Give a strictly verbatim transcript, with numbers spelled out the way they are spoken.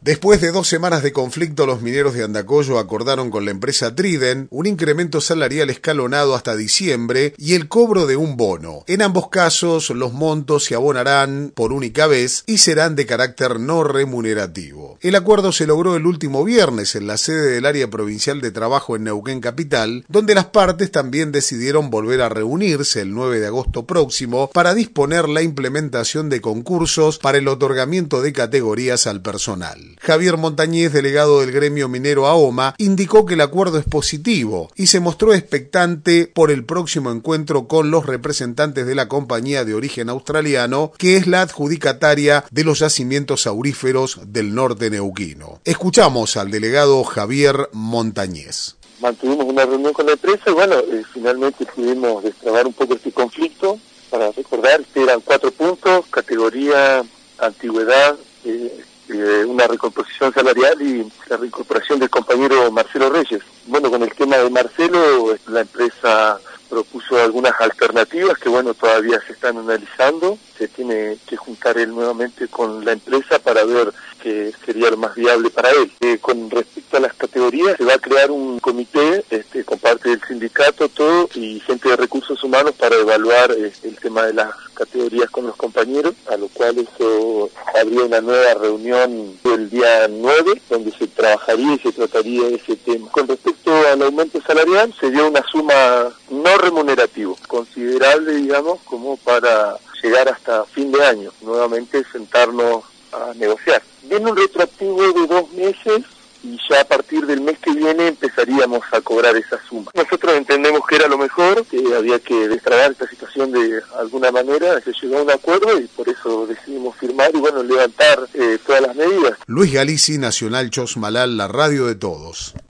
Después de dos semanas de conflicto, los mineros de Andacollo acordaron con la empresa Trident un incremento salarial escalonado hasta diciembre y el cobro de un bono. En ambos casos, los montos se abonarán por única vez y serán de carácter no remunerativo. El acuerdo se logró el último viernes en la sede del Área Provincial de Trabajo en Neuquén Capital, donde las partes también decidieron volver a reunirse el nueve de agosto próximo para disponer la implementación de concursos para el otorgamiento de categorías al personal. Javier Montañez, delegado del gremio minero AOMA, indicó que el acuerdo es positivo y se mostró expectante por el próximo encuentro con los representantes de la compañía de origen australiano, que es la adjudicataria de los yacimientos auríferos del norte neuquino. Escuchamos al delegado Javier Montañez. Mantuvimos una reunión con la empresa y bueno, eh, finalmente pudimos destrabar un poco este conflicto. Para recordar que eran cuatro puntos: categoría, antigüedad, eh, Eh, una recomposición salarial y la reincorporación del compañero Marcelo Reyes. Bueno, con el tema de Marcelo, la empresa propuso algunas alternativas que, bueno, todavía se están analizando. Se tiene que juntar él nuevamente con la empresa para ver qué sería lo más viable para él. Eh, con respecto a las categorías, se va a crear un comité este, con parte del sindicato, todo, y gente de recursos humanos para evaluar eh, el tema de las categorías con los compañeros, a lo cual eso habría una nueva reunión el día nueve, donde se trabajaría y se trataría ese tema. Con respecto al aumento salarial, se dio una suma no remunerativa, considerable, digamos, como para llegar hasta fin de año, nuevamente sentarnos a negociar. Viene un retroactivo de dos meses y ya a partir del mes que viene empezaríamos a cobrar esa suma. Nosotros entendemos que era lo mejor, que había que destrabar esta situación de alguna manera, se llegó a un acuerdo y por eso decidimos firmar y bueno, levantar eh, todas las medidas. Luis Galici, Nacional Chosmalal, la radio de todos.